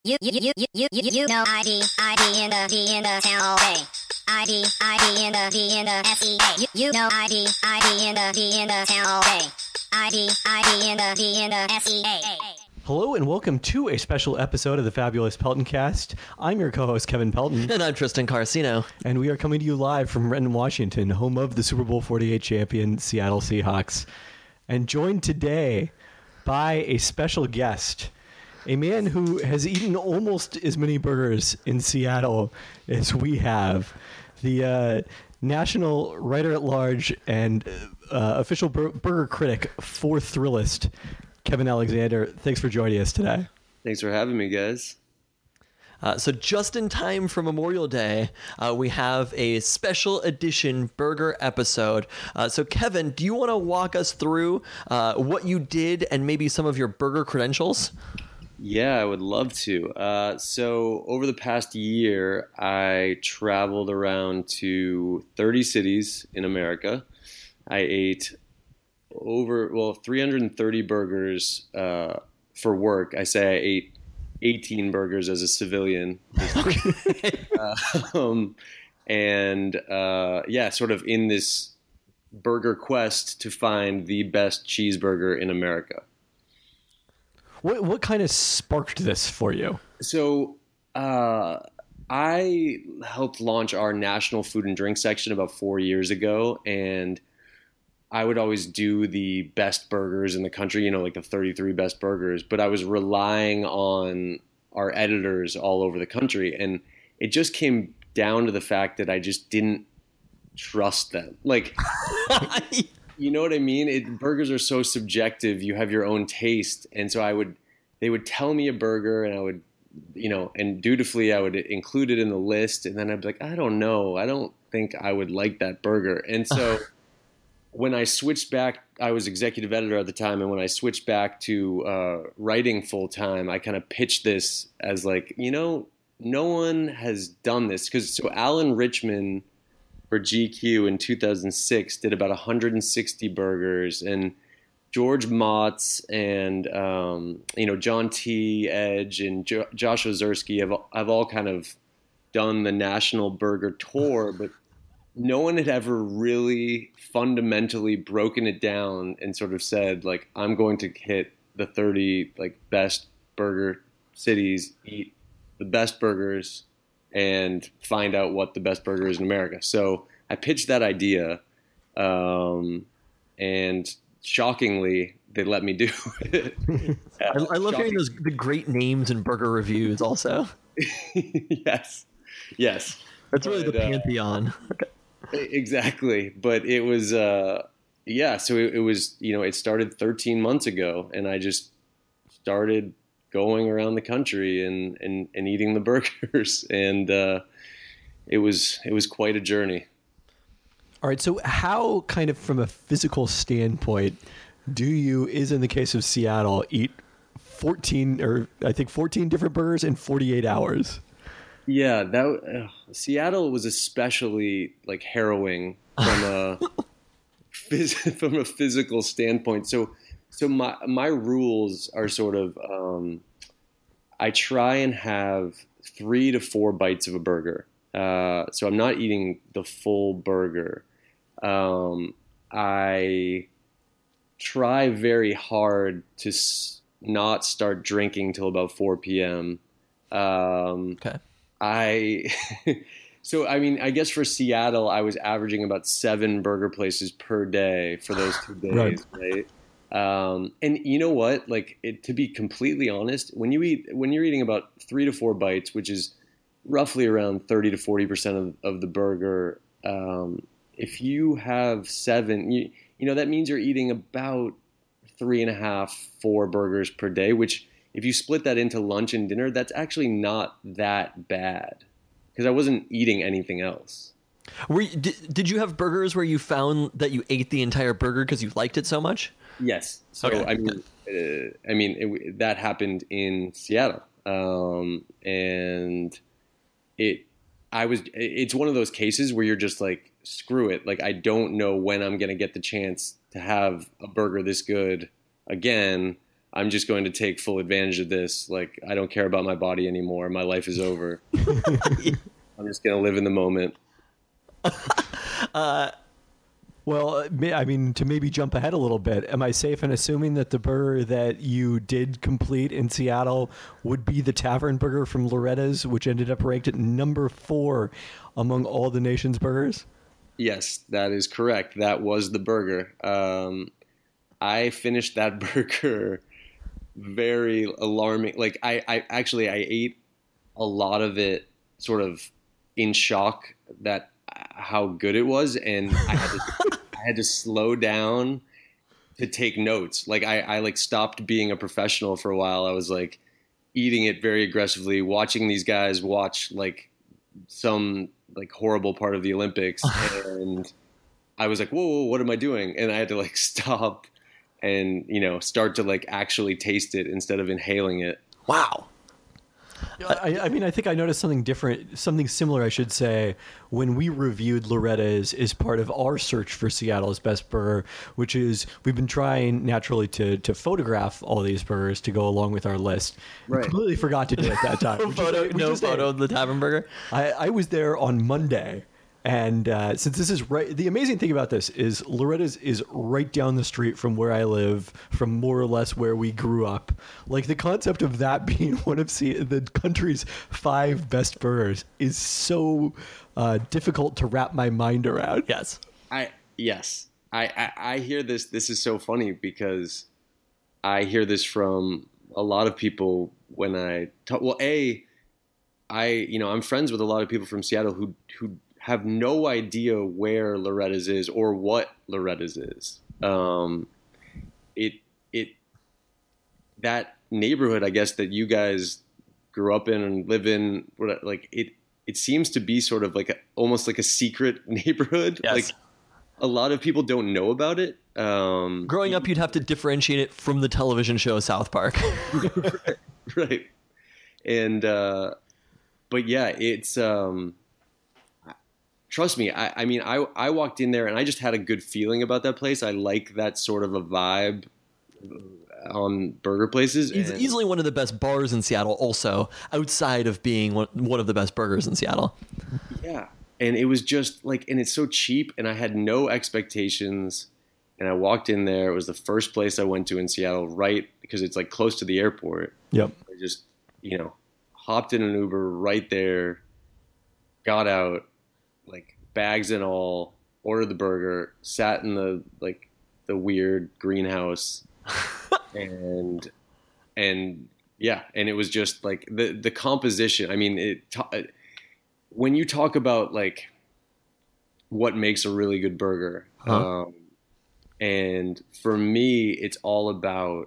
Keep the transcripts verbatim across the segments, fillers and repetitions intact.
You, you, you, you, you, you, you know I D, I D in the, D in the town all day. I D, I D in the, D in the S E A. You, you know I D, I D in the, D in the town all day. I D, I D in the, D in the S E A. Hello and welcome to a special episode of the Fabulous Pelton Cast. I'm your co-host Kevin Pelton. And I'm Tristan Carcino. And we are coming to you live from Renton, Washington, home of the Super Bowl forty-eight champion Seattle Seahawks. And joined today by a special guest, a man who has eaten almost as many burgers in Seattle as we have. The uh, national writer-at-large and uh, official bur- burger critic for Thrillist, Kevin Alexander. Thanks for joining us today. Thanks for having me, guys. Uh, so just in time for Memorial Day, uh, we have a special edition burger episode. Uh, so Kevin, do you want to walk us through uh, what you did and maybe some of your burger credentials? Yeah, I would love to. Uh, so over the past year, I traveled around to thirty cities in America. I ate over, well, three hundred thirty burgers uh, for work. I say I ate eighteen burgers as a civilian. uh, um, and uh, yeah, sort of in this burger quest to find the best cheeseburger in America. What what kind of sparked this for you? So uh, I helped launch our national food and drink section about four years ago, and I would always do the best burgers in the country, you know, like the thirty-three best burgers, but I was relying on our editors all over the country, and it just came down to the fact that I just didn't trust them. Like, you know what I mean? It, burgers are so subjective. You have your own taste. And so I would, they would tell me a burger and I would, you know, and dutifully I would include it in the list. And then I'd be like, I don't know. I don't think I would like that burger. And so when I switched back, I was executive editor at the time. And when I switched back to uh, writing full time, I kind of pitched this as like, you know, no one has done this. Cause so Alan Richman for G Q in two thousand six did about one hundred sixty burgers, and George Motz and um, you know John T. Edge and jo- Josh Ozersky have have all kind of done the national burger tour, but no one had ever really fundamentally broken it down and sort of said like, I'm going to hit the thirty like best burger cities, eat the best burgers, and find out what the best burger is in America. So I pitched that idea, um, and shockingly, they let me do it. I, I love hearing those the great names and burger reviews also. yes, yes. That's really but, the pantheon. Uh, exactly. But it was, uh, yeah, so it, it was, you know, it started thirteen months ago, and I just started going around the country and, and, and eating the burgers. And uh, it was it was quite a journey. All right, so how kind of from a physical standpoint do you, is in the case of Seattle, eat fourteen or I think fourteen different burgers in forty-eight hours? Yeah, that uh, Seattle was especially like harrowing from a phys- from a physical standpoint. So So my my rules are sort of, um, I try and have three to four bites of a burger. Uh, so I'm not eating the full burger. Um, I try very hard to s- not start drinking till about four p.m. Um, Okay. I so I mean I guess for Seattle I was averaging about seven burger places per day for those two days, right? right? Um, and you know what? Like, it, to be completely honest, when you eat, when you're eating about three to four bites, which is roughly around thirty to forty percent of, of the burger, um, if you have seven, you, you know, that means you're eating about three and a half, four burgers per day, which if you split that into lunch and dinner, that's actually not that bad because I wasn't eating anything else. Were you, did, did you have burgers where you found that you ate the entire burger because you liked it so much? Yes. So okay. I mean, uh, I mean it, that happened in Seattle, um, and it. I was. It's one of those cases where you're just like, screw it. Like, I don't know when I'm going to get the chance to have a burger this good again. I'm just going to take full advantage of this. Like, I don't care about my body anymore. My life is over. I'm just going to live in the moment. uh, Well, I mean, to maybe jump ahead a little bit, am I safe in assuming that the burger that you did complete in Seattle would be the Tavern Burger from Loretta's, which ended up ranked at number four among all the nation's burgers? Yes, that is correct. That was the burger. Um, I finished that burger very alarming. Like, I, I actually, I ate a lot of it sort of in shock that how good it was, and I had to, I had to slow down to take notes. Like I, I like stopped being a professional for a while. I was like eating it very aggressively, watching these guys watch like some like horrible part of the Olympics, and I was like, whoa, whoa, what am I doing? And I had to like stop and, you know, start to like actually taste it instead of inhaling it. Wow. I, I mean, I think I noticed something different, something similar, I should say, when we reviewed Loretta's as part of our search for Seattle's best burger, which is we've been trying naturally to to photograph all these burgers to go along with our list. We Right. completely forgot to do it that time. No which is- photo, which no is photo a- of the Tavern Burger. I, I was there on Monday. And uh, since this is right, the amazing thing about this is Loretta's is right down the street from where I live, from more or less where we grew up. Like the concept of that being one of C- the country's five best burgers is so uh, difficult to wrap my mind around. Yes. I yes, I, I I hear this. This is so funny because I hear this from a lot of people when I talk. Well, a, I you know I'm friends with a lot of people from Seattle who who have no idea where Loretta's is or what Loretta's is. Um, it it that neighborhood, I guess, that you guys grew up in and live in, like it. It seems to be sort of like a, almost like a secret neighborhood. Yes. Like a lot of people don't know about it. Um, Growing up, you'd have to differentiate it from the television show South Park. right. And, uh, but yeah, it's, um, trust me. I, I mean, I, I walked in there and I just had a good feeling about that place. I like that sort of a vibe on burger places. It's and- easily one of the best bars in Seattle, also, outside of being one, one of the best burgers in Seattle. Yeah. And it was just like, and it's so cheap, and I had no expectations. And I walked in there. It was the first place I went to in Seattle, right? Because it's like close to the airport. Yep. I just, you know, hopped in an Uber right there, got out, like bags and all, ordered the burger, sat in the, like, the weird greenhouse. and, and yeah. And it was just like the, the composition. I mean, it, t- when you talk about like what makes a really good burger, Huh? um, and for me, it's all about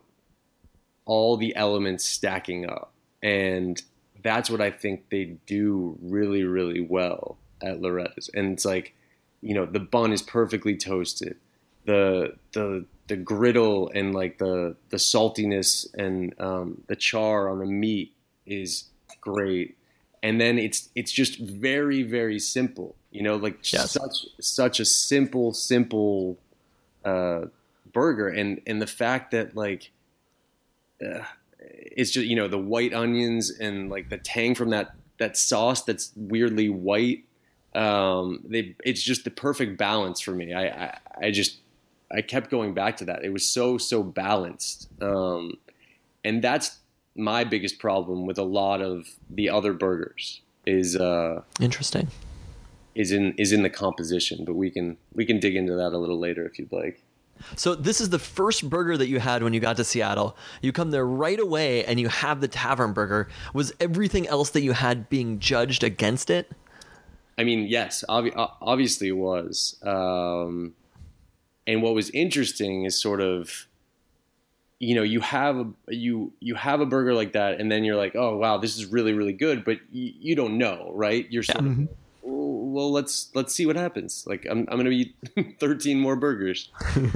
all the elements stacking up. And that's what I think they do really, really well at Loretta's. And it's like, you know, the bun is perfectly toasted. The, the, the griddle and like the, the saltiness and um, the char on the meat is great. And then it's, it's just very, very simple, you know, like Yes. such, such a simple, simple, uh, burger. And, and the fact that like, uh, it's just, you know, the white onions and like the tang from that, that sauce that's weirdly white. Um, they, it's just the perfect balance for me. I, I, I just, I kept going back to that. It was so, so balanced. Um, and that's my biggest problem with a lot of the other burgers is, uh, Interesting. is in, is in the composition, but we can, we can dig into that a little later if you'd like. So this is the first burger that you had when you got to Seattle. You come there right away and you have the Tavern Burger. Was everything else that you had being judged against it? I mean, yes, obvi- obviously it was. Um, and what was interesting is sort of, you know, you have a, you you have a burger like that, and then you're like, oh wow, this is really really good, but y- you don't know, right? You're sort of, oh, well, let's let's see what happens. Like I'm I'm gonna eat thirteen more burgers,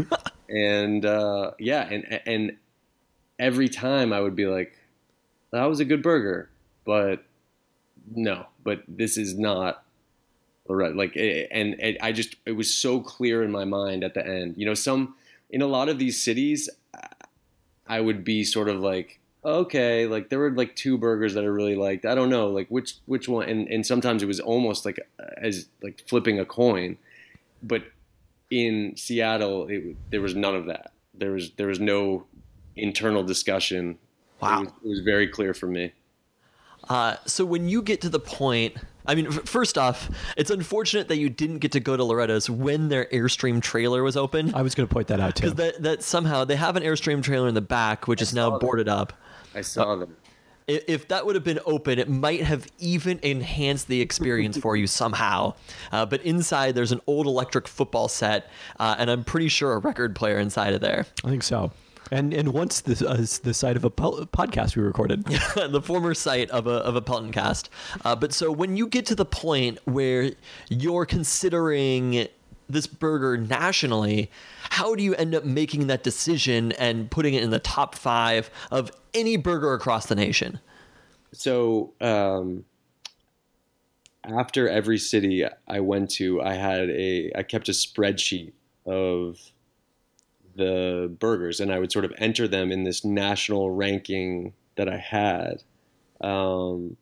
and uh, yeah, and and every time I would be like, that was a good burger, but no, but this is not. Right, like, and, and I just, it was so clear in my mind at the end. You know, some, in a lot of these cities, I would be sort of like, okay, like there were like two burgers that I really liked. I don't know, like which which one. And and sometimes it was almost like as like flipping a coin. But in Seattle, it, there was none of that. There was there was no internal discussion. Wow. It was, it was very clear for me. Uh, so when you get to the point, I mean, f- first off, it's unfortunate that you didn't get to go to Loretta's when their Airstream trailer was open. I was going to point that out too. Because that, that somehow they have an Airstream trailer in the back, which I is now saw boarded them. up. I saw them. I- If that would have been open, it might have even enhanced the experience for you somehow. Uh, but inside, there's an old electric football set, uh, and I'm pretty sure a record player inside of there. I think so. And and once the uh, the site of a po- podcast we recorded. The former site of a of a Pelton cast. Uh, but so when you get to the point where you're considering this burger nationally, how do you end up making that decision and putting it in the top five of any burger across the nation? So um, after every city I went to, I had a I kept a spreadsheet of the burgers, and I would sort of enter them in this national ranking that I had, um,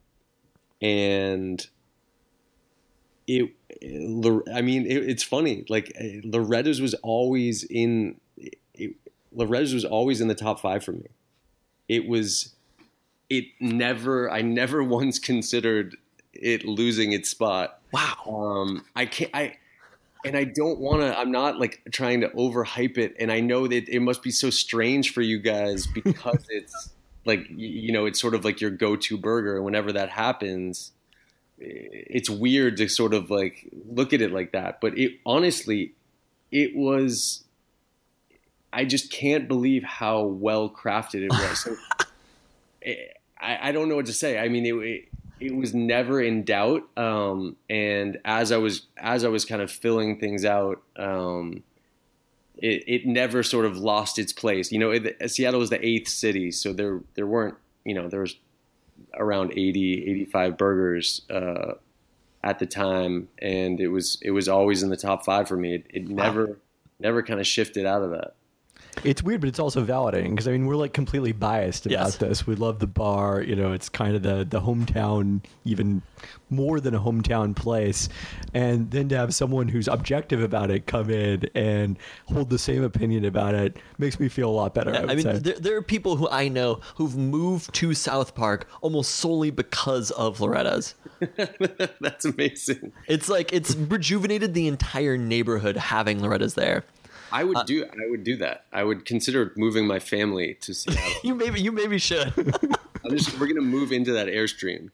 and it. I mean, it, it's funny. Like Loretta's was always in. It, Loretta's was always in the top five for me. It was. It never. I never once considered it losing its spot. Wow. Um, I can't. I. And I don't want to, I'm not like trying to overhype it. And I know that it must be so strange for you guys because it's like, you know, it's sort of like your go-to burger. And whenever that happens, it's weird to sort of like look at it like that. But it honestly, it was, I just can't believe how well crafted it was. So, I, I don't know what to say. I mean, it, it It was never in doubt, um, and as I was as I was kind of filling things out, um, it, it never sort of lost its place. You know, it, Seattle was the eighth city, so there there weren't, you know, there was around eighty, eighty-five burgers uh, at the time, and it was it was always in the top five for me. It, it never wow. never kind of shifted out of that. It's weird, but it's also validating because I mean we're like completely biased about yes. this. We love the bar, you know. It's kind of the the hometown, even more than a hometown place, and then to have someone who's objective about it come in and hold the same opinion about it makes me feel a lot better. I, I mean, say. There, there are people who I know who've moved to South Park almost solely because of Loretta's. That's amazing. It's like it's rejuvenated the entire neighborhood having Loretta's there. I would do. I would do that. I would consider moving my family to Seattle. you maybe. You maybe should. I'm just. We're gonna move into that Airstream.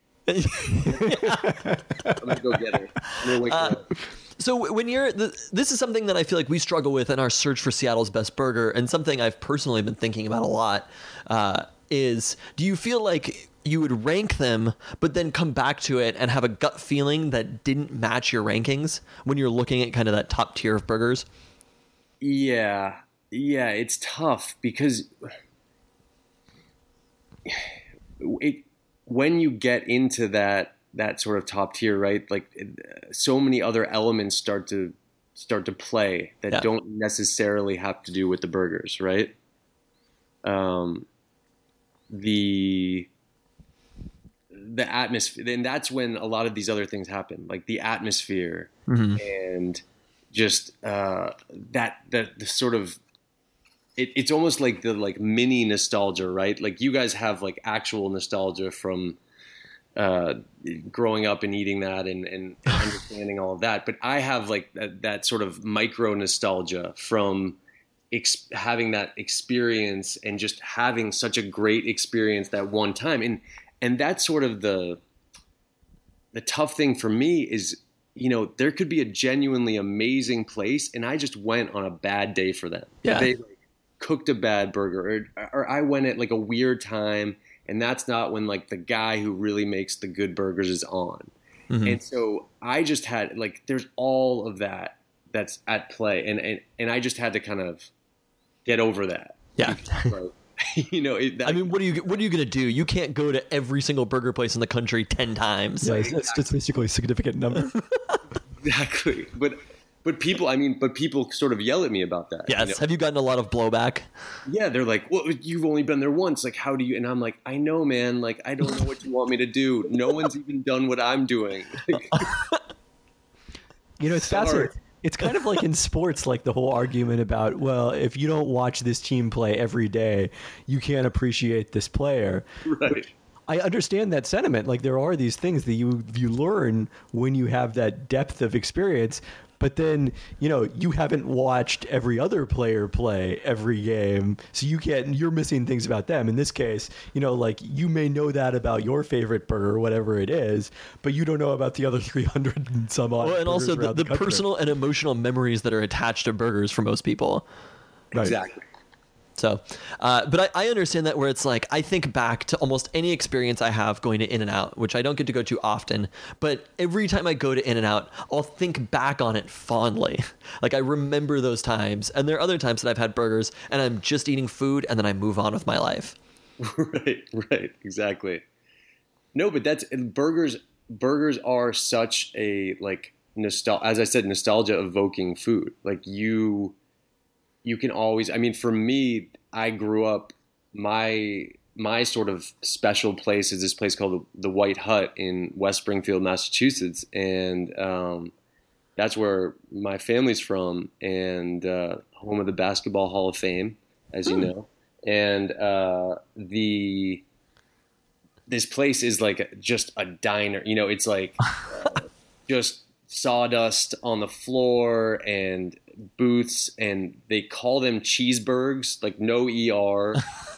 I'm gonna go get her. I'm gonna wake her up. So when you're, the, this is something that I feel like we struggle with in our search for Seattle's best burger, and something I've personally been thinking about a lot. Uh, is do you feel like you would rank them, but then come back to it and have a gut feeling that didn't match your rankings when you're looking at kind of that top tier of burgers? Yeah, yeah, it's tough because it, when you get into that that sort of top tier, right? Like so many other elements start to start to play that yeah. don't necessarily have to do with the burgers, right? Um, the the atmosphere, and that's when a lot of these other things happen, like the atmosphere mm-hmm. and. Just uh, that that the sort of it, it's almost like the like mini nostalgia, right? Like you guys have like actual nostalgia from uh, growing up and eating that and, and, and understanding all of that. But I have like that, that sort of micro nostalgia from ex- having that experience and just having such a great experience that one time. And and that's sort of the the tough thing for me is. You know, there could be a genuinely amazing place, and I just went on a bad day for them. Yeah. They like, cooked a bad burger, or, or I went at like a weird time, and that's not when like the guy who really makes the good burgers is on. Mm-hmm. And so I just had like, there's all of that that's at play, and and, and I just had to kind of get over that. Yeah. Because, you know, it, that, I mean, what are you what are you gonna do? You can't go to every single burger place in the country ten times. Yeah, it's a statistically significant number. Exactly, but But people, I mean, but people sort of yell at me about that. Yes. You know? Have you gotten a lot of blowback? Yeah, they're like, well, you've only been there once. Like, how do you? And I'm like, I know, man. Like, I don't know what you want me to do. No one's even done what I'm doing. You know, it's Sorry. fascinating. It's kind of like in sports, like the whole argument about, well, if you don't watch this team play every day, you can't appreciate this player. Right. I understand that sentiment. Like there are these things that you you learn when you have that depth of experience, but then, you know, you haven't watched every other player play every game, so you can't, you're missing things about them. In this case, you know, like you may know that about your favorite burger, whatever it is, but you don't know about the other three hundred and some odd. Well, and burgers also the, around the country. personal and emotional memories that are attached to burgers for most people. Right. Exactly. So, uh, but I, I understand that where it's like, I think back to almost any experience I have going to In-N-Out, which I don't get to go to often, but every time I go to In-N-Out, I'll think back on it fondly. Like I remember those times. And there are other times that I've had burgers and I'm just eating food and then I move on with my life. Right, right, exactly. No, but that's burgers. Burgers are such a like nostalgia, as I said, nostalgia evoking food. Like you, you can always. I mean, for me, I grew up. My my sort of special place is this place called the, the White Hut in West Springfield, Massachusetts, and um, that's where my family's from, and uh, home of the Basketball Hall of Fame, as you know, and uh, the. This place is like just a diner, you know, it's like uh, just sawdust on the floor and booths, and they call them cheeseburgers, like no E R.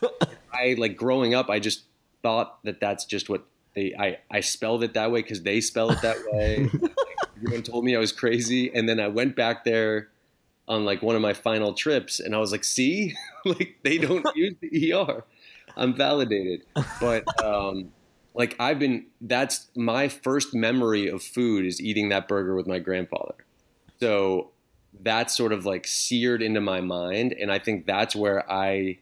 I like growing up, I just thought that that's just what they, I, I spelled it that way because they spell it that way. Like, everyone told me I was crazy. And then I went back there on like one of my final trips and I was like, see, like they don't use the E R. I'm validated. But um, like I've been, that's my first memory of food is eating that burger with my grandfather. So that's sort of like seared into my mind. And I think that's where I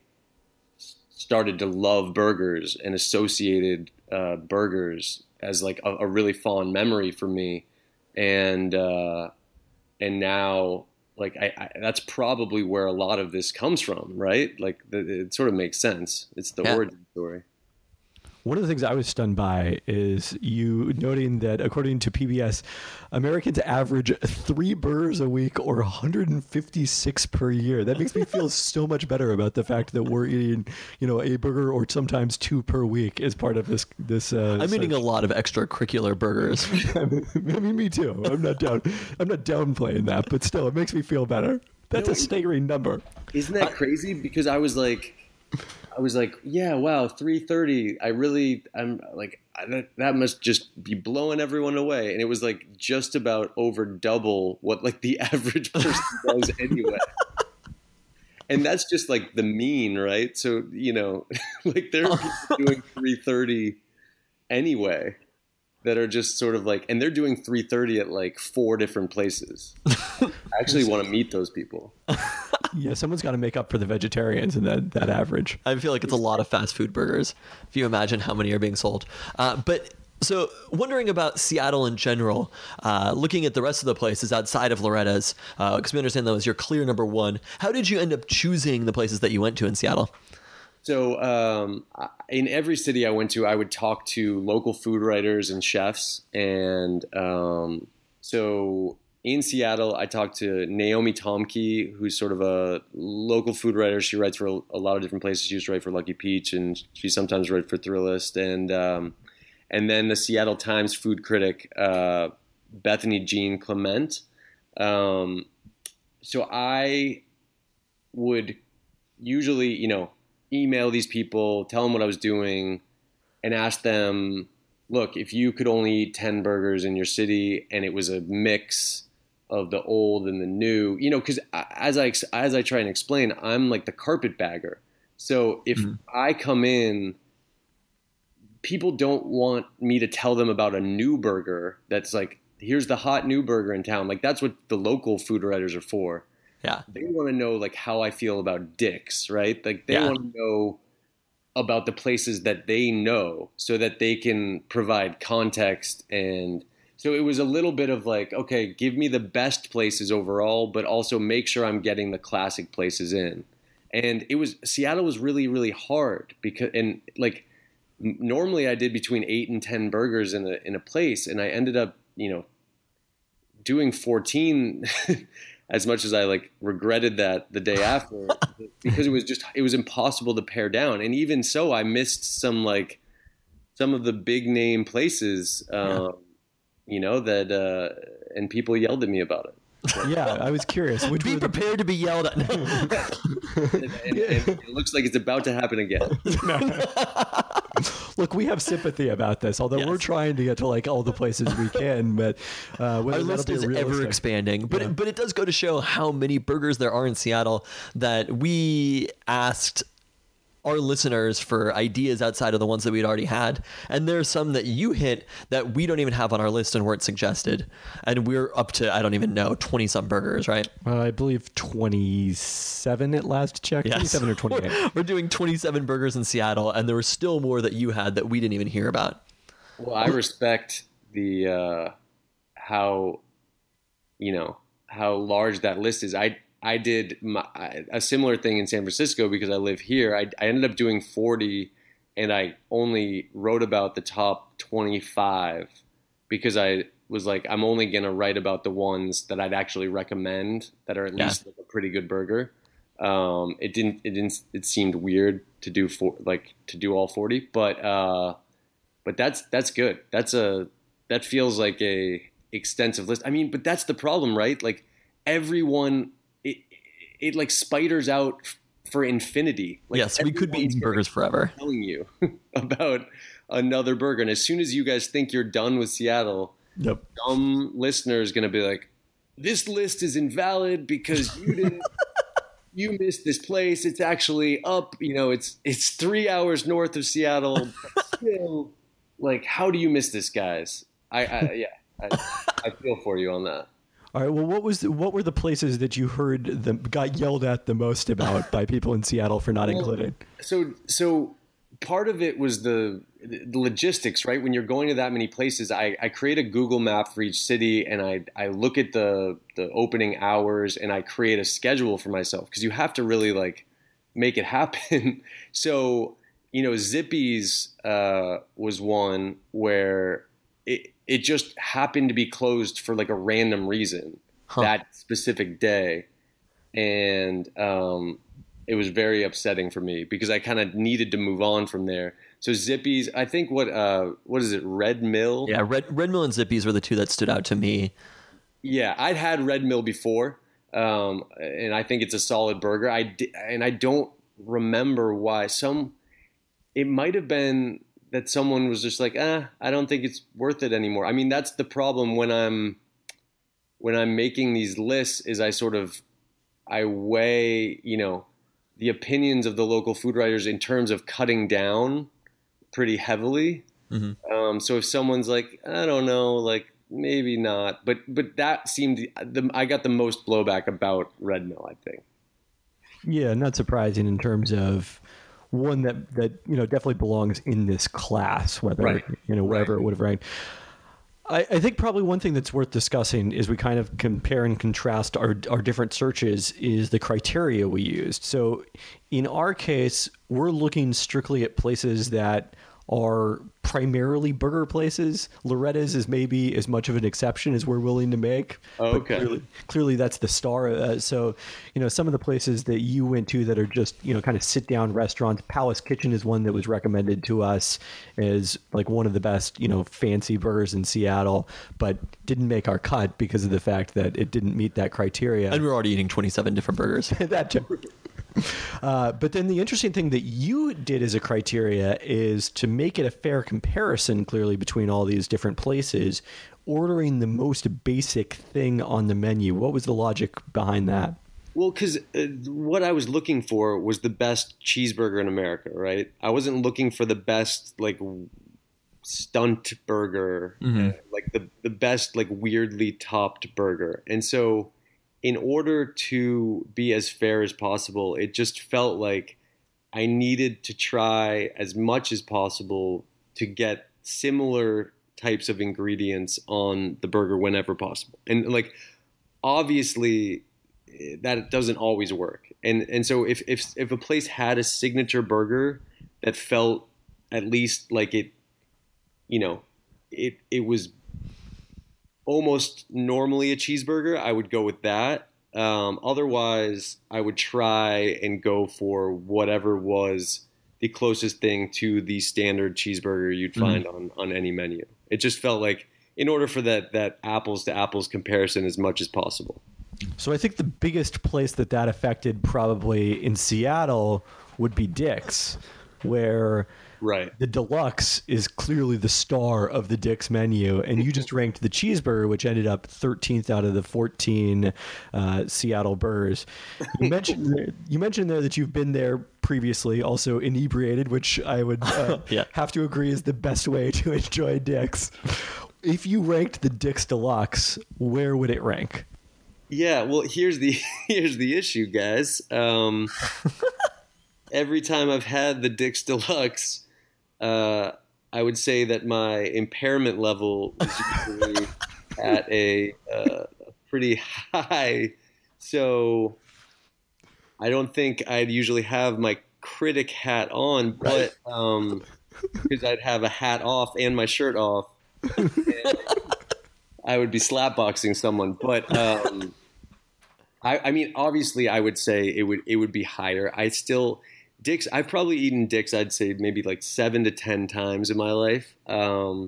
started to love burgers and associated uh, burgers as like a, a really fond memory for me. And, uh, and now like I, I, that's probably where a lot of this comes from, right? Like the, it sort of makes sense. It's the Yeah. origin story. One of the things I was stunned by is you noting that according to P B S, Americans average three burgers a week or one hundred fifty-six per year. That makes me feel so much better about the fact that we're eating, you know, a burger or sometimes two per week as part of this. This uh, I'm eating a lot of extracurricular burgers. I mean, me too. I'm not down. I'm not downplaying that, but still, it makes me feel better. That's No, a staggering number. Isn't that crazy? Because I was like, I was like, yeah, wow, three thirty. I really, I'm like, I, that, that must just be blowing everyone away. And it was like just about over double what like the average person does anyway. And that's just like the mean, right? So, you know, like there are people doing three thirty anyway that are just sort of like, and they're doing three thirty at like four different places. I actually want to meet those people. Yeah, someone's got to make up for the vegetarians in that, that average. I feel like it's a lot of fast food burgers, if you imagine how many are being sold. Uh, but so wondering about Seattle in general, uh, looking at the rest of the places outside of Loretta's, because we understand that was your clear number one. How did you end up choosing the places that you went to in Seattle? So um, in every city I went to, I would talk to local food writers and chefs. And um, so in Seattle, I talked to Naomi Tomke, who's sort of a local food writer. She writes for a, a lot of different places. She used to write for Lucky Peach, and she sometimes wrote for Thrillist. And um, and then the Seattle Times food critic, uh, Bethany Jean Clement. Um, so I would usually, you know, email these people, tell them what I was doing, and ask them, look, if you could only eat ten burgers in your city and it was a mix of the old and the new, you know, because as I, as I try and explain, I'm like the carpetbagger. So if mm-hmm. I come in, people don't want me to tell them about a new burger that's like, here's the hot new burger in town. Like that's what the local food writers are for. Yeah. They want to know like how I feel about Dick's, right? Like they yeah. want to know about the places that they know so that they can provide context and So it was a little bit of like, okay, give me the best places overall, but also make sure I'm getting the classic places in. And it was Seattle was really, really hard because, and like normally I did between eight and ten burgers in a in a place, and I ended up, you know, doing fourteen. As much as I like regretted that the day after, because it was just it was impossible to pare down, and even so, I missed some like some of the big name places, um, yeah. you know that, uh, and people yelled at me about it. Yeah, I was curious. Which Be prepared the... to be yelled at. and, and, and it looks like it's about to happen again. Look, we have sympathy about this, although yes. we're trying to get to like all the places we can. But uh, our list is ever expanding. But yeah. it, but it does go to show how many burgers there are in Seattle that we asked our listeners for ideas outside of the ones that we'd already had. And there's some that you hit that we don't even have on our list and weren't suggested. And we're up to, I don't even know, twenty some burgers, right? Uh, I believe twenty-seven at last check. Yes. twenty-seven or twenty-eight. We're, we're doing twenty-seven burgers in Seattle, and there were still more that you had that we didn't even hear about. Well, I respect the, uh, how, you know, how large that list is. I, I did my, a similar thing in San Francisco because I live here. I, I ended up doing forty, and I only wrote about the top twenty-five because I was like, I'm only going to write about the ones that I'd actually recommend that are at yeah. least like a pretty good burger. Um, it didn't, it didn't, it seemed weird to do for like to do all forty, but, uh, but that's, that's good. That's a, that feels like a extensive list. I mean, but that's the problem, right? Like everyone, It, it like spiders out f- for infinity. Like yes, we could be eating burgers forever. Telling you about another burger, and as soon as you guys think you're done with Seattle, yep. some listener is going to be like, "This list is invalid because you didn't, you missed this place. It's actually up. You know, it's it's three hours north of Seattle. But still, like, how do you miss this, guys? I, I yeah, I, I feel for you on that." All right. Well, what was the, what were the places that you heard them got yelled at the most about by people in Seattle for not well, including? So, so part of it was the the logistics, right? When you're going to that many places, I, I create a Google map for each city, and I I look at the the opening hours, and I create a schedule for myself because you have to really like make it happen. So, you know, Zippy's uh, was one where it. It just happened to be closed for like a random reason huh. that specific day. And um, it was very upsetting for me because I kind of needed to move on from there. So Zippy's, I think what, uh, what is it? Red Mill? Yeah. Red, Red Mill and Zippy's were the two that stood out to me. Yeah. I'd had Red Mill before. Um, and I think it's a solid burger. I di- and I don't remember why some, it might've been, that someone was just like, ah, I don't think it's worth it anymore. I mean, that's the problem when I'm when I'm making these lists is I sort of I weigh, you know, the opinions of the local food writers in terms of cutting down pretty heavily. Mm-hmm. Um, so if someone's like, I don't know, like maybe not, but but that seemed the, I got the most blowback about Red Mill, I think. Yeah, not surprising in terms of one that, that you know definitely belongs in this class, whether right. you know wherever right. it would have ranked. I, I think probably one thing that's worth discussing is we kind of compare and contrast our our different searches is the criteria we used. So in our case, we're looking strictly at places that are primarily burger places. Loretta's is maybe as much of an exception as we're willing to make. Oh, okay. Clearly, clearly that's the star. Uh, so, you know, some of the places that you went to that are just, you know, kind of sit down restaurants. Palace Kitchen is one that was recommended to us as like one of the best, you know, fancy burgers in Seattle, but didn't make our cut because of the fact that it didn't meet that criteria. And we're already eating twenty-seven different burgers. That too. Uh, but then the interesting thing that you did as a criteria is to make it a fair comparison, clearly, between all these different places, ordering the most basic thing on the menu. What was the logic behind that? Well, because uh, what I was looking for was the best cheeseburger in America, right? I wasn't looking for the best, like, stunt burger, mm-hmm. uh, like the, the best, like, weirdly topped burger. And so in order to be as fair as possible, it just felt like I needed to try as much as possible to get similar types of ingredients on the burger whenever possible. And like, obviously that doesn't always work. And and so if if if a place had a signature burger that felt at least like it, you know, it it was almost normally a cheeseburger, I would go with that. Um, otherwise, I would try and go for whatever was the closest thing to the standard cheeseburger you'd find mm-hmm. on, on any menu. It just felt like in order for that, that apples to apples comparison as much as possible. So I think the biggest place that that affected probably in Seattle would be Dick's, where right. the deluxe is clearly the star of the Dick's menu, and you just ranked the cheeseburger, which ended up thirteenth out of the fourteen uh, Seattle burgers. You mentioned you mentioned there that you've been there previously, also inebriated, which I would uh, yeah. have to agree is the best way to enjoy Dick's. If you ranked the Dick's Deluxe, where would it rank? Yeah, well, here's the here's the issue, guys. Um, every time I've had the Dick's Deluxe, uh, I would say that my impairment level is usually at a, uh, a pretty high. So I don't think I'd usually have my critic hat on, but um, because I'd have a hat off and my shirt off. I would be slapboxing someone, but um, I, I mean, obviously, I would say it would it would be higher. I still Dick's. I've probably eaten Dick's. I'd say maybe like seven to ten times in my life, um,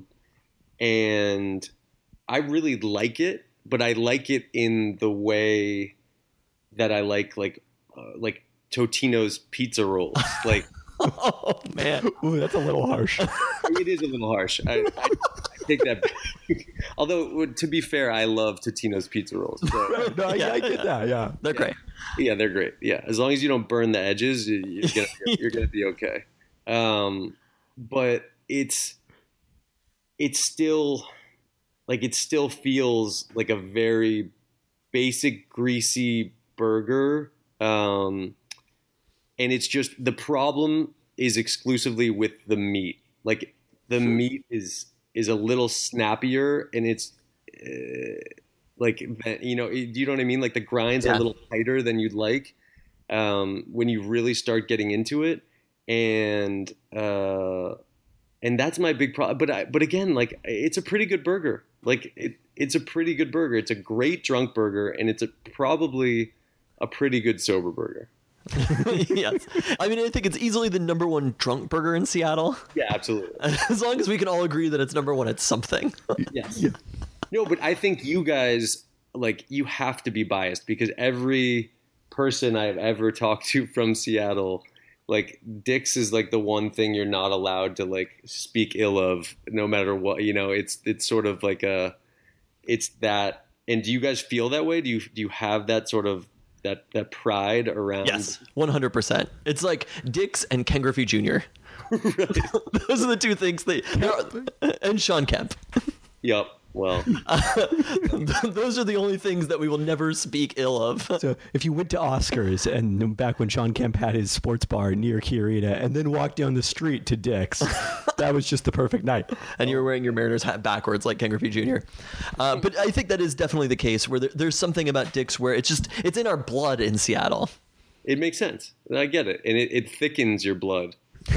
and I really like it. But I like it in the way that I like like uh, like Totino's pizza rolls, like. Oh man, ooh, that's a little harsh. It is a little harsh. I, I, I take that back. Although, to be fair, I love Totino's pizza rolls. So. no, I, yeah, I get yeah. that. Yeah, they're yeah. great. Yeah, they're great. Yeah, as long as you don't burn the edges, you're gonna, you're, you're gonna be okay. Um, but it's it's still like it still feels like a very basic greasy burger. Um, And it's just the problem is exclusively with the meat. Like the meat is is a little snappier, and it's uh, like you know you know what I mean. Like the grind's yeah. a little tighter than you'd like um, when you really start getting into it, and uh, and that's my big problem. But I, but again, like it's a pretty good burger. Like it, it's a pretty good burger. It's a great drunk burger, and it's a, probably a pretty good sober burger. Yes. I mean, I think it's easily the number one drunk burger in Seattle. Yeah, absolutely. As long as we can all agree that it's number one, it's something. Yes. Yeah. No, but I think you guys, like, you have to be biased because every person I've ever talked to from Seattle, like, Dick's is, like, the one thing you're not allowed to, like, speak ill of no matter what. You know, it's it's sort of like a, it's that. And do you guys feel that way? Do you do you have that sort of, that that pride around? Yes, one hundred percent. It's like Dick's and Ken Griffey Junior Right. Those are the two things they are, and Sean Kemp. Yep. Well, uh, those are the only things that we will never speak ill of. So if you went to Oscars and back when Sean Kemp had his sports bar near Key Arena and then walked down the street to Dick's, that was just the perfect night. And you were wearing your Mariners hat backwards like Ken Griffey Junior Uh, but I think that is definitely the case where there, there's something about Dick's where it's just, it's in our blood in Seattle. it makes sense. I get it. And it, it thickens your blood.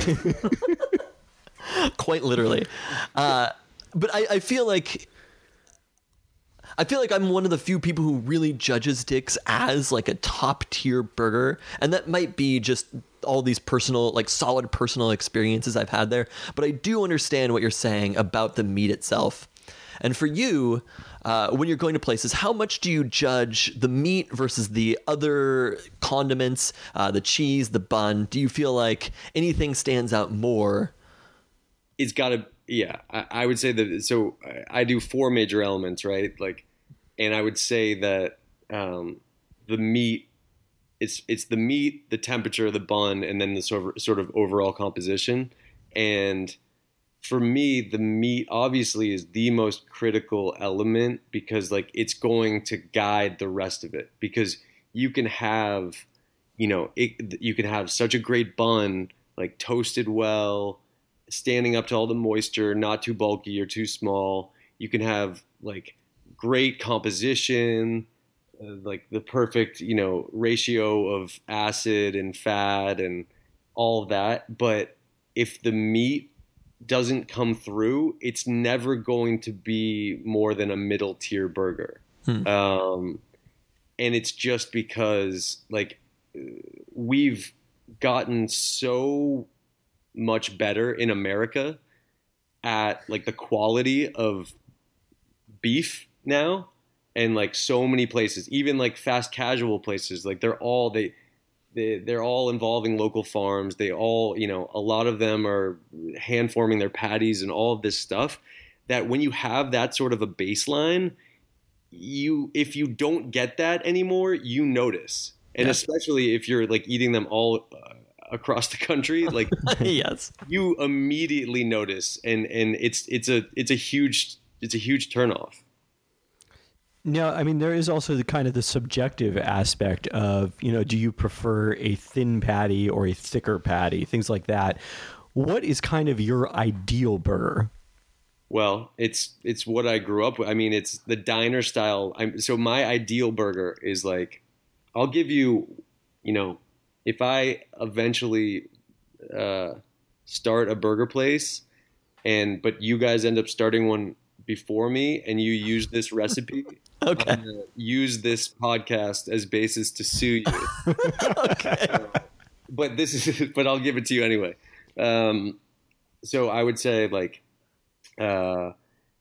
Quite literally. Uh, but I, I feel like... I feel like I'm one of the few people who really judges Dick's as like a top tier burger. And that might be just all these personal, like solid personal experiences I've had there. But I do understand what you're saying about the meat itself. And for you, uh, when you're going to places, how much do you judge the meat versus the other condiments, uh, the cheese, the bun? Do you feel like anything stands out more? It's got to, yeah, I, I would say that. So I do four major elements, right? Like, and I would say that um, the meat, it's it's the meat, the temperature, the bun, and then the sort of, sort of overall composition. And for me, the meat obviously is the most critical element because like it's going to guide the rest of it. Because you can have, you know, it, you can have such a great bun, like toasted well, standing up to all the moisture, not too bulky or too small. You can have like great composition, uh, like the perfect, you know, ratio of acid and fat and all of that. But if the meat doesn't come through, it's never going to be more than a middle tier burger. Hmm. Um, and it's just because like we've gotten so much better in America at like the quality of beef now, and like so many places, even like fast casual places, like they're all they they they're all involving local farms. They all, you know, a lot of them are hand forming their patties and all of this stuff, that when you have that sort of a baseline, you if you don't get that anymore, you notice. And yeah. especially if you're like eating them all uh, across the country, like yes, you immediately notice, and and it's it's a it's a huge it's a huge turnoff. No, I mean, there is also the kind of the subjective aspect of, you know, do you prefer a thin patty or a thicker patty, things like that. What is kind of your ideal burger? Well, it's it's what I grew up with. I mean, it's the diner style. I'm, so my ideal burger is like, I'll give you, you know, if I eventually uh, start a burger place, and but you guys end up starting one before me, and you use this recipe, okay, I'm gonna use this podcast as basis to sue you. Okay, uh, but this is, but I'll give it to you anyway. Um, so I would say like, uh,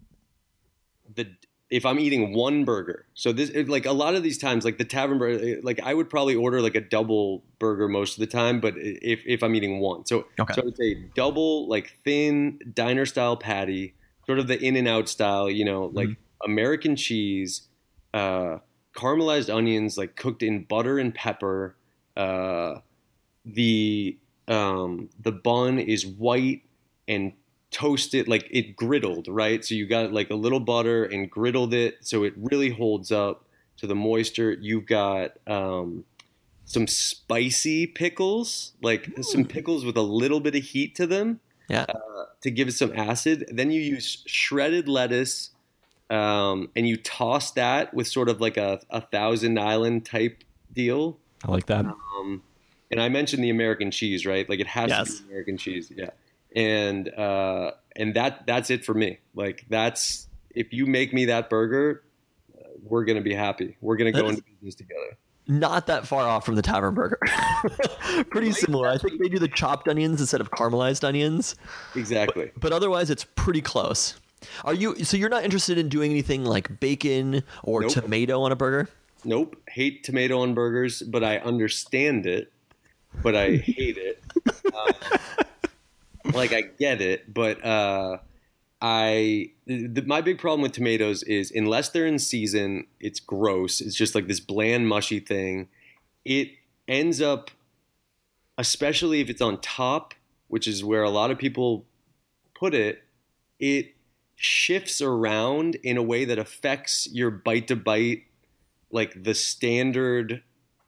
the. If I'm eating one burger, so this like a lot of these times, like the tavern burger, like I would probably order like a double burger most of the time, but if, if I'm eating one, so okay. so I would say double, like thin diner style patty, sort of the In-N-Out style, you know, like mm-hmm. American cheese, uh, caramelized onions, like cooked in butter and pepper. Uh, the um, the bun is white and toasted, like it griddled, right? So you got like a little butter and griddled it, so it really holds up to the moisture. You've got um, some spicy pickles, like Ooh. some pickles with a little bit of heat to them, yeah, uh, to give it some acid. Then you use shredded lettuce, um, and you toss that with sort of like a, a Thousand Island type deal. I like that. Um, and I mentioned the American cheese, right? Like it has yes. to be American cheese, yeah. And uh, and that that's it for me. Like that's if you make me that burger, uh, we're gonna be happy. We're gonna go into business together. Not that far off from the tavern burger. Pretty similar. I think they do the chopped onions instead of caramelized onions. Exactly. But, but otherwise, it's pretty close. Are you? So you're not interested in doing anything like bacon or nope. tomato on a burger? Nope. Hate tomato on burgers, but I understand it. But I hate it. Um, Like I get it, but uh, I the, my big problem with tomatoes is unless they're in season, it's gross. It's just like this bland, mushy thing. It ends up, especially if it's on top, which is where a lot of people put it, it shifts around in a way that affects your bite to bite, like the standard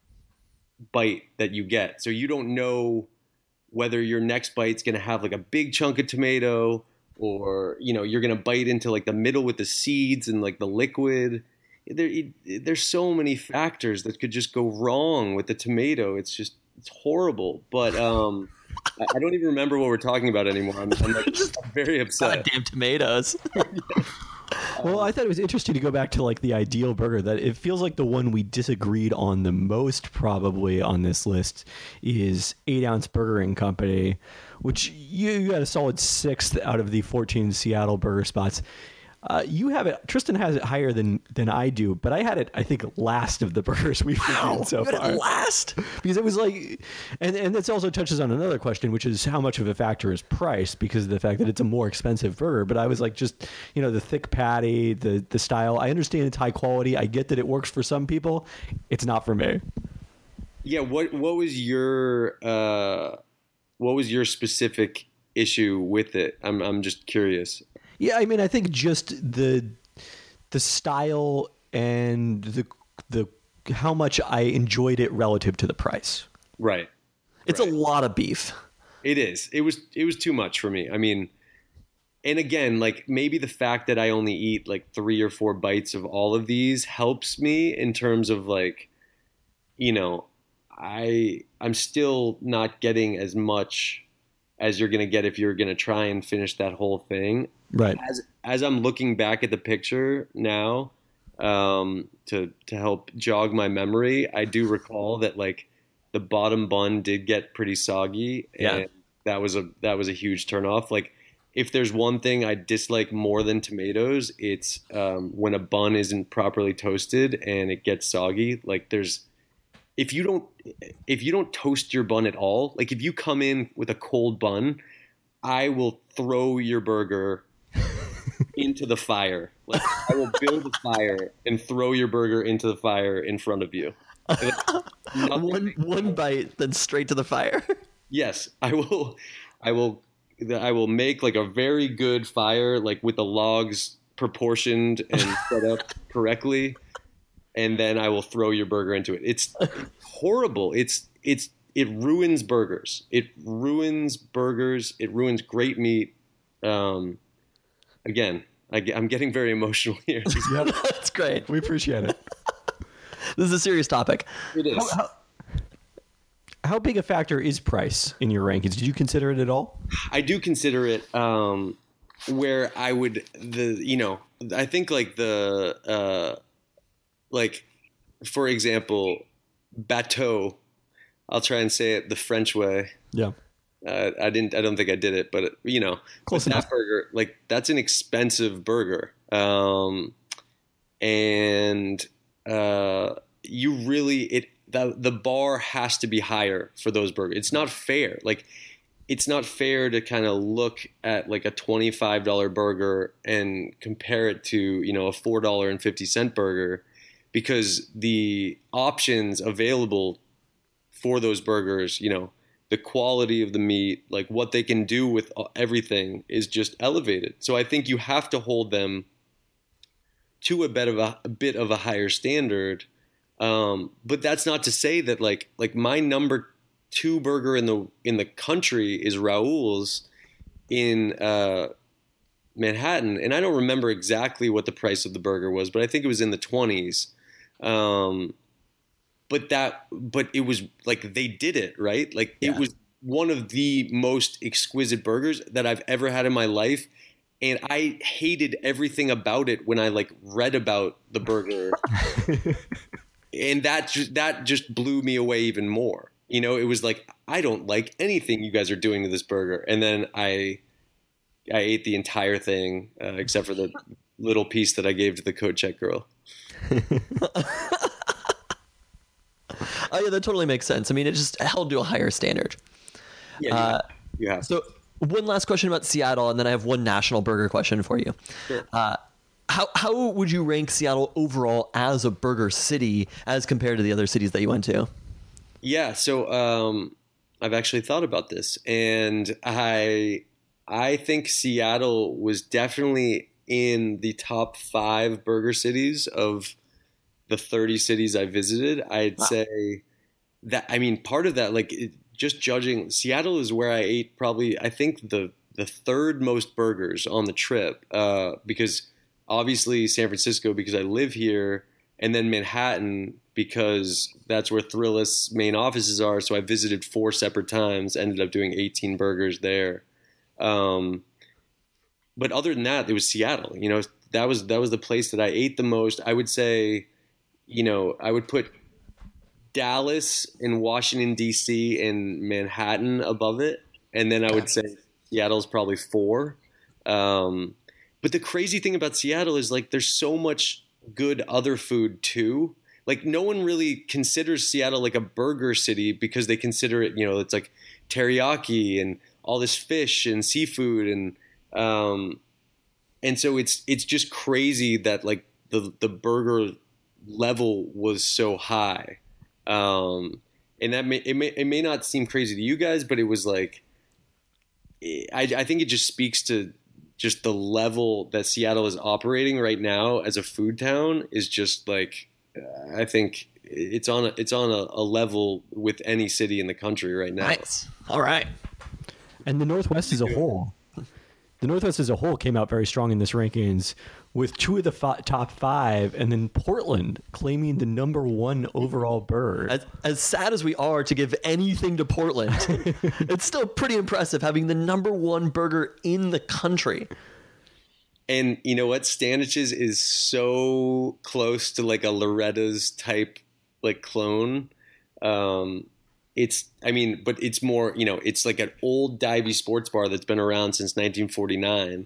bite that you get. So you don't know whether your next bite's going to have like a big chunk of tomato, or, you know, you're going to bite into like the middle with the seeds and like the liquid. There, it, there's so many factors that could just go wrong with the tomato. It's just, it's horrible. But um, I, I don't even remember what we're talking about anymore. I'm, I'm like I'm very upset. Goddamn tomatoes. Well, I thought it was interesting to go back to like the ideal burger, that it feels like the one we disagreed on the most probably on this list is Eight Ounce Burgering Company, which you, you got a solid sixth out of the fourteen Seattle burger spots. Uh, you have it. Tristan has it higher than than I do, but I had it, I think, last of the burgers we've reviewed so you far. It last because it was like, and and this also touches on another question, which is how much of a factor is price, because of the fact that it's a more expensive burger. But I was like, just, you know, the thick patty, the the style. I understand it's high quality. I get that it works for some people. It's not for me. Yeah. What what was your uh, what was your specific issue with it? I'm I'm just curious. Yeah, I mean, I think just the the style and the the how much I enjoyed it relative to the price. Right. It's right. a lot of beef. It is. It was it was too much for me. I mean, and again, like maybe the fact that I only eat like three or four bites of all of these helps me in terms of like, you know, I I'm still not getting as much as you're gonna get if you're gonna try and finish that whole thing. Right. As as I'm looking back at the picture now, um, to to help jog my memory, I do recall that like the bottom bun did get pretty soggy, Yeah. and that was a that was a huge turnoff. Like, if there's one thing I dislike more than tomatoes, it's um, when a bun isn't properly toasted and it gets soggy. Like, there's if you don't if you don't toast your bun at all, like if you come in with a cold bun, I will throw your burger into the fire. Like, I will build a fire and throw your burger into the fire in front of you. Like, nothing- One one bite, then straight to the fire. Yes, I will. I will. I will make like a very good fire, like with the logs proportioned and set up correctly, and then I will throw your burger into it. It's horrible. It's it's it ruins burgers. It ruins burgers. It ruins great meat. Um, again, I, I'm getting very emotional here. That's great. We appreciate it. This is a serious topic. It is. How, how, how big a factor is price in your rankings? Did you consider it at all? I do consider it um, where I would the you know I think like the uh, like for example, bateau. I'll try and say it the French way. Yeah. Uh, I didn't. I don't think I did it, but you know, Close that enough. burger, like that's an expensive burger, um, and uh, you really it the the bar has to be higher for those burgers. It's not fair. Like, it's not fair to kind of look at like a twenty-five dollar burger and compare it to, you know, a four dollar and fifty cent burger, because the options available for those burgers, you know, the quality of the meat, like what they can do with everything is just elevated. So I think you have to hold them to a bit of a, a bit of a higher standard. Um, but that's not to say that like like my number two burger in the in the country is Raoul's in uh, Manhattan, and I don't remember exactly what the price of the burger was, but I think it was in the twenties. Um, but that but it was like they did it right. Like Yeah. it was one of the most exquisite burgers that I've ever had in my life. And I hated everything about it when I like read about the burger. And that just, that just blew me away even more. You know, it was like, I don't like anything you guys are doing to this burger. And then I I ate the entire thing, uh, except for the little piece that I gave to the coat check girl. Oh yeah, that totally makes sense. I mean, it just held to a higher standard. Yeah, you, Uh, have, you have. So one last question about Seattle, and then I have one national burger question for you. Sure. Uh, how how would you rank Seattle overall as a burger city as compared to the other cities that you went to? Yeah, so um, I've actually thought about this, and I I think Seattle was definitely in the top five burger cities of the thirty cities I visited. I'd Wow. say that, I mean, part of that, like it, just judging, Seattle is where I ate probably, I think the the third most burgers on the trip, uh, because obviously San Francisco because I live here, and then Manhattan because that's where Thrillist's main offices are. So I visited four separate times, ended up doing eighteen burgers there. Um, but other than that, it was Seattle. You know, that was that was the place that I ate the most. I would say, you know, I would put Dallas and Washington, D C and Manhattan above it. And then I would say Seattle's probably four. Um, but the crazy thing about Seattle is like there's so much good other food too. Like no one really considers Seattle like a burger city because they consider it, you know, it's like teriyaki and all this fish and seafood and um, and so it's it's just crazy that like the the burger level was so high. Um, and that may it may it may not seem crazy to you guys, but it was like I I think it just speaks to just the level that Seattle is operating right now as a food town is just like I think it's on a, it's on a, a level with any city in the country right now. Nice. All right. And the Northwest as a whole, the Northwest as a whole came out very strong in this rankings with two of the f- top five, and then Portland claiming the number one overall burger. As, as sad as we are to give anything to Portland, it's still pretty impressive having the number one burger in the country. And you know what? Stanish's is so close to like a Loretta's type like clone. Um, it's, I mean, but it's more, you know, it's like an old divey sports bar that's been around since nineteen forty-nine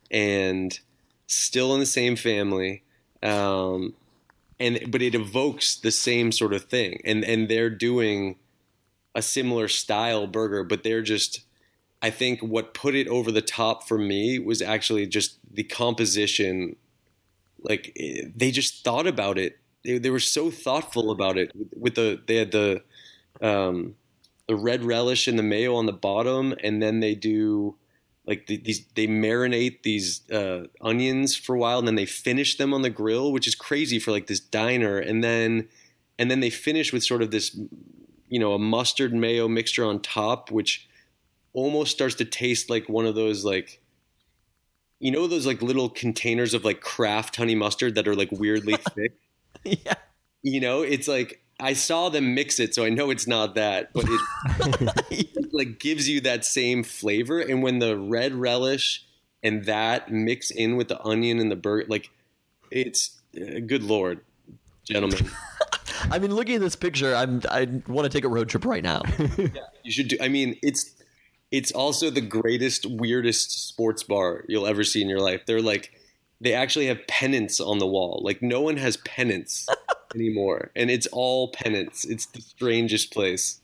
and still in the same family. Um, and, but it evokes the same sort of thing. And, and they're doing a similar style burger, but they're just, I think what put it over the top for me was actually just the composition. Like they just thought about it. They, they were so thoughtful about it with the, they had the, um, the red relish and the mayo on the bottom. And then they do like the, these, they marinate these, uh, onions for a while and then they finish them on the grill, which is crazy for like this diner. And then, and then they finish with sort of this, you know, a mustard mayo mixture on top, which almost starts to taste like one of those, like, you know, those like little containers of like Kraft honey mustard that are like weirdly thick. Yeah. You know, it's like, I saw them mix it, so I know it's not that, but it, it like gives you that same flavor. And when the red relish and that mix in with the onion and the burger, like it's uh, good Lord, gentlemen. I mean, looking at this picture, I'm, I want to take a road trip right now. Yeah, you should do. I mean, it's, it's also the greatest, weirdest sports bar you'll ever see in your life. They're like, they actually have pennants on the wall. Like no one has pennants anymore. And it's all pennants. It's the strangest place.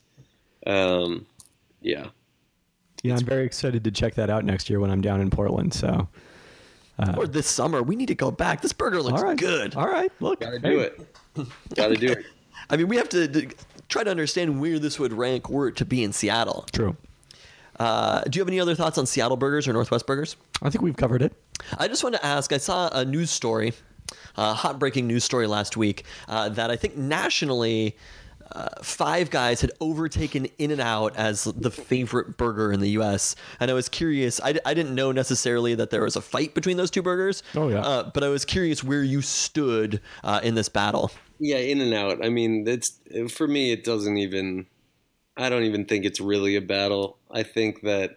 Um, yeah. Yeah, I'm very excited to check that out next year when I'm down in Portland. So, uh, Or this summer, we need to go back. This burger looks all right, good. All right, look, Gotta do hey. it. Gotta do it. I mean, we have to d- try to understand where this would rank were it to be in Seattle. True. Uh, do you have any other thoughts on Seattle burgers or Northwest burgers? I think we've covered it. I just want to ask, I saw a news story, a hot breaking news story last week, uh, that I think nationally uh, Five Guys had overtaken In-N-Out as the favorite burger in the U S. And I was curious, I, I didn't know necessarily that there was a fight between those two burgers. Oh, yeah. Uh, but I was curious where you stood uh, in this battle. Yeah, In-N-Out. I mean, it's for me, it doesn't even, I don't even think it's really a battle. I think that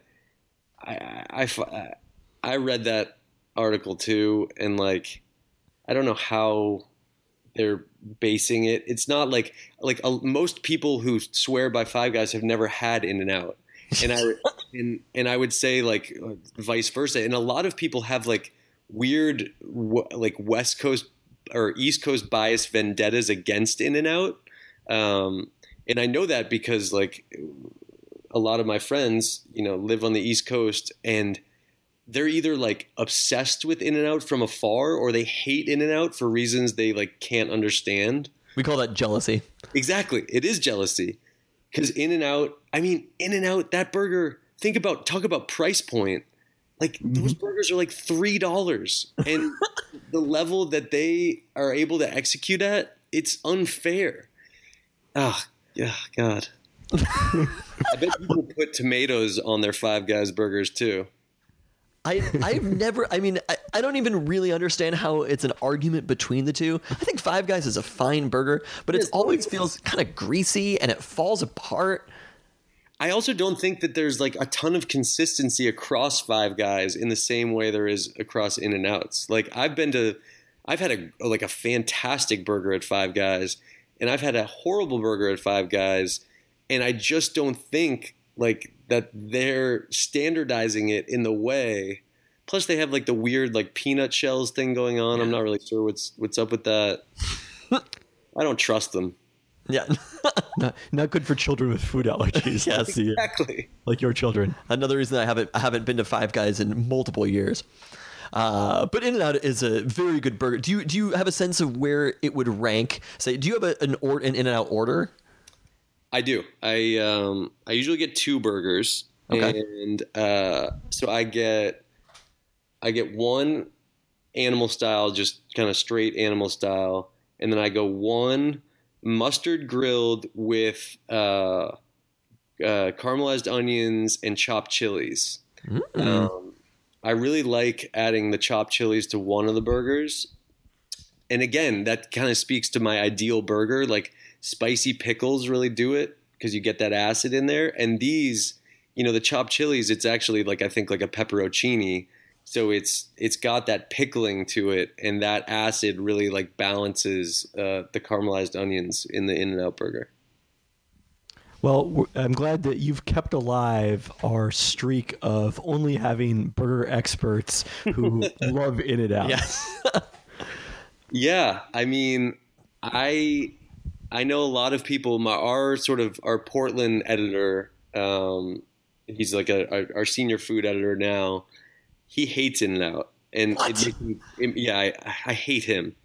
I, I, I read that article too, and like, I don't know how they're basing it. It's not like, like uh, most people who swear by Five Guys have never had In-N-Out. And I, and, and I would say like uh, vice versa. And a lot of people have like weird, w- like West Coast or East Coast bias vendettas against In-N-Out. Um, and I know that because like a lot of my friends, you know, live on the East Coast and they're either like obsessed with In-N-Out from afar or they hate In-N-Out for reasons they like can't understand. We call that jealousy. Exactly. It is jealousy. Because In-N-Out, I mean, In-N-Out, that burger, think about, talk about price point. Like mm-hmm. those burgers are like three dollars. And the level that they are able to execute at, it's unfair. Oh, yeah, God. I bet people put tomatoes on their Five Guys burgers too. I, I've never, I mean, I, I don't even really understand how it's an argument between the two. I think Five Guys is a fine burger, but it always feels kind of greasy and it falls apart. I also don't think that there's like a ton of consistency across Five Guys in the same way there is across In-N-Outs. Like I've been to, I've had a like a fantastic burger at Five Guys, and I've had a horrible burger at Five Guys, and I just don't think like that they're standardizing it in the way. Plus they have like the weird like peanut shells thing going on. Yeah. I'm not really sure what's what's up with that. I don't trust them. Yeah. not, not good for children with food allergies. Yes, exactly. Like your children. Another reason I haven't I haven't been to Five Guys in multiple years. Uh, but In-N-Out is a very good burger. Do you do you have a sense of where it would rank? Say, do you have a, an or, an In-N-Out order? I do. I um I usually get two burgers, okay. and uh, so I get I get one animal style, just kind of straight animal style, and then I go one mustard grilled with uh, uh, caramelized onions, and chopped chilies. Mm. Um, I really like adding the chopped chilies to one of the burgers. And again, that kind of speaks to my ideal burger. Like spicy pickles really do it because you get that acid in there. And these, you know, the chopped chilies, it's actually like, I think like a pepperoncini. So it's it's got that pickling to it, and that acid really like balances uh, the caramelized onions in the In-N-Out burger. Well, I'm glad that you've kept alive our streak of only having burger experts who love In-N-Out. Yes. Yeah, I mean, I I know a lot of people. My our sort of our Portland editor, um, he's like a, our, our senior food editor now. He hates In-N-Out, and it makes me, it, yeah, I, I hate him.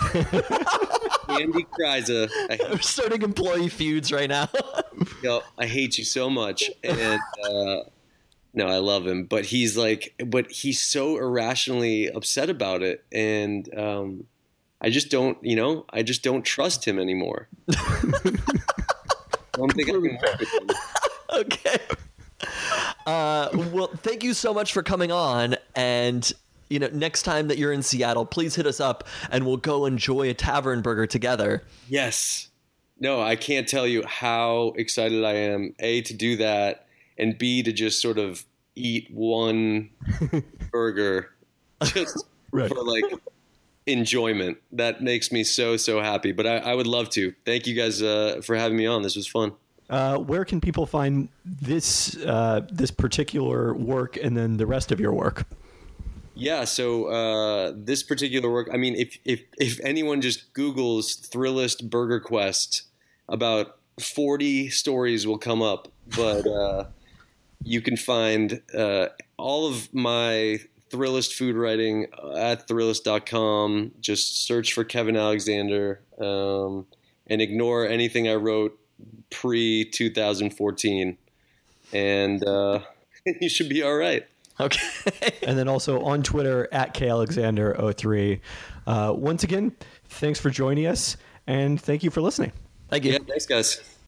Andy Kriza, I hate, I'm starting employee feuds right now. you know, I hate you so much, and uh, no, I love him, but he's like, but he's so irrationally upset about it, and um, I just don't, you know, I just don't trust him anymore. I don't think I can work with him. Okay. Uh, well, thank you so much for coming on. And, you know, next time that you're in Seattle, please hit us up and we'll go enjoy a tavern burger together. Yes. No, I can't tell you how excited I am, A, to do that, and B, to just sort of eat one burger just right. for like enjoyment. That makes me so, so happy. But I, I would love to. Thank you guys uh, for having me on. This was fun. Uh, where can people find this uh, this particular work and then the rest of your work? Yeah, so uh, this particular work, I mean, if if if anyone just Googles Thrillist Burger Quest, about forty stories will come up. But uh, you can find uh, all of my Thrillist food writing at Thrillist dot com. Just search for Kevin Alexander um, and ignore anything I wrote pre twenty fourteen, and uh, you should be all right. Okay. And then also on Twitter at K Alexander oh three. Uh, once again, thanks for joining us, and thank you for listening. Thank you. Yeah, thanks, guys.